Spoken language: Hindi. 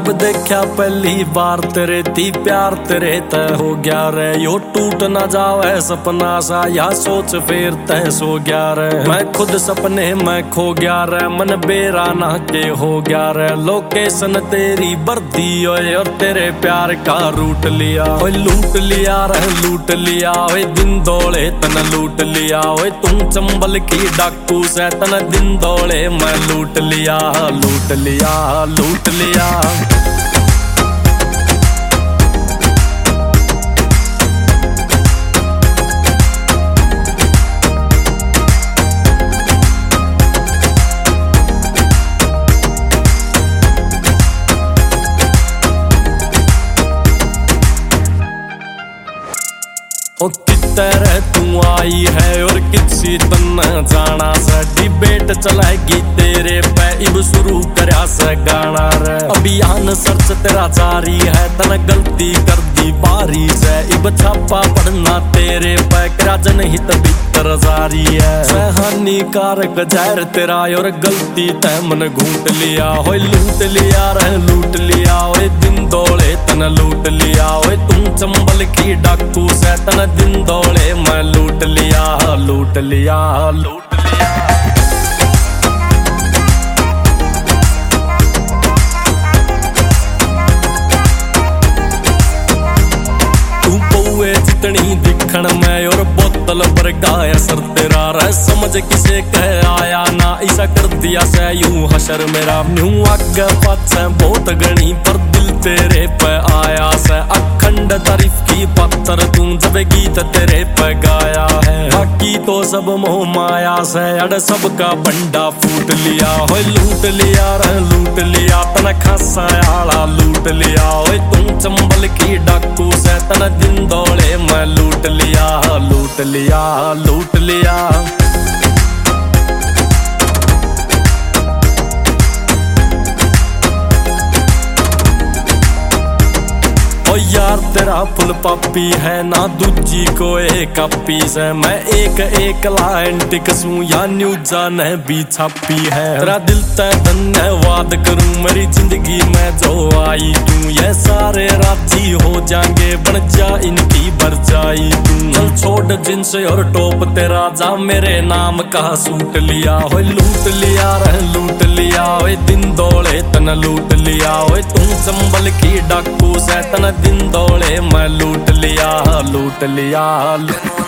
जब देखा पहली बार तेरे थी प्यार तेरे तय हो गया रे। यो टूट ना जावे सपना सा या सोच फिर तय सो गया रे। मैं खुद सपने में खो गया रे, मन बेरा ना के हो गया रे। लोकेशन तेरी बर्दी ओए और तेरे प्यार का रूट लिया। ओए लूट लिया रे लूट लिया, ओए दिन दौड़े तन लूट लिया। ओए तुम चंबल की डाकू से तन दिन दौड़े मैं लूट लिया लूट लिया लूट लिया। तेरे तू आई है और किसी तन जाना से डिबेट चलाएगी तेरे पे इब शुरू करया से गाना रे। अभियान सर्च तेरा जारी है तन गलती कर दी बारी से इब छापा पड़ना तेरे पे करा जनहित भीतर जारी है। हानिकारक जहर तेरा और गलती तय मन घूट लिया। हो लूट लिया रे लूट लिया, ओए दिन दौड़े तन लूट लिया। ओए तुम चंबल की डाकू से तन दिन दौड़े मैं लूट लिया लूट लिया लूट लिया। तू पौए जितनी दिखण में और बोतल पर गाय सर तेरा रह समझ किसे कह आया ना ऐसा कर दिया से यूं हशर मेरा। यूं आगे पाछे बहुत गणी पर दिल तेरे पे आया से अखंड तारीफ की पत्थर तू जब गीत तेरे पे गाया है। बाकी तो सब मोह माया से अड़ सबका बंडा फूट लिया। हो लूट लिया रे लूट लिया तन खासा आला लूट लिया। ओए तुम चंबल की डाकू से तन दिन दौड़े मैं लूट लिया लूट लिया लूट लिया। ओ यार तेरा फुल पापी है ना दूजी को एक कापी से। मैं एक लाइन टिकसूं या न्यूज़ ने भी छापी है। तेरा दिल तय धन्यवाद करूं मेरी जिंदगी में जो आई तू। ये सारे राजी हो जाएंगे बन जा इनकी बरजाई तू। चल छोड़ जींस और टॉप तेरा जा मेरे नाम का सूट लिया। हो लूट लिया रे लूट लिया, ओए दिन दौड़े तन लूट लिया। ओए तुम चंबल की डाकू से तन दिन दौड़े मैं लूट लिया लूट लिया।